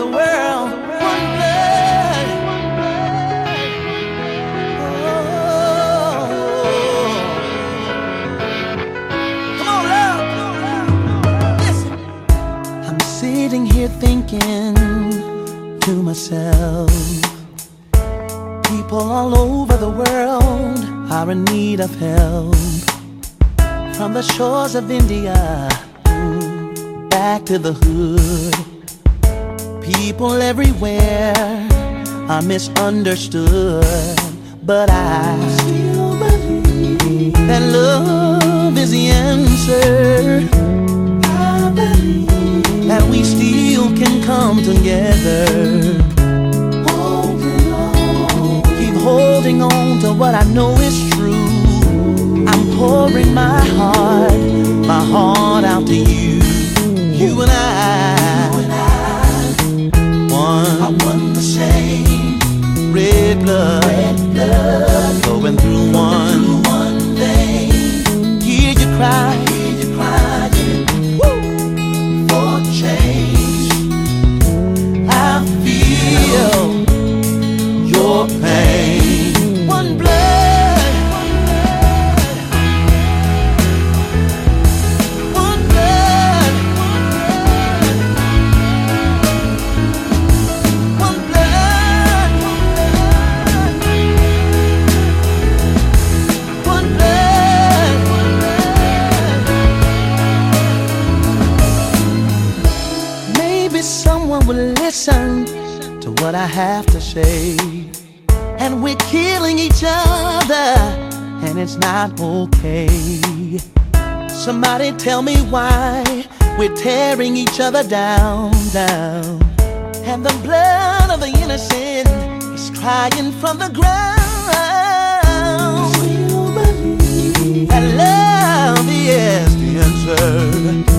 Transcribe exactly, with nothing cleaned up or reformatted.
the world, one blood. Oh. Come on, love. Listen. I'm sitting here thinking to myself, people all over the world are in need of help. From the shores of India back to the hood, people everywhere are misunderstood. But I still believe that love is the answer. I believe that we still can come together. Holding on, keep holding on to what I know is true. I'm pouring my heart, my heart out to you. You and I, you and I, one, are one the same. Red blood, red blood, going through one, through one vein. Hear you cry, hear you crying, woo, for change. I feel your pain. One blood. Someone will listen to what I have to say, and we're killing each other, and it's not okay. Somebody tell me why we're tearing each other down, down, and the blood of the innocent is crying from the ground. Still believe that love is the answer.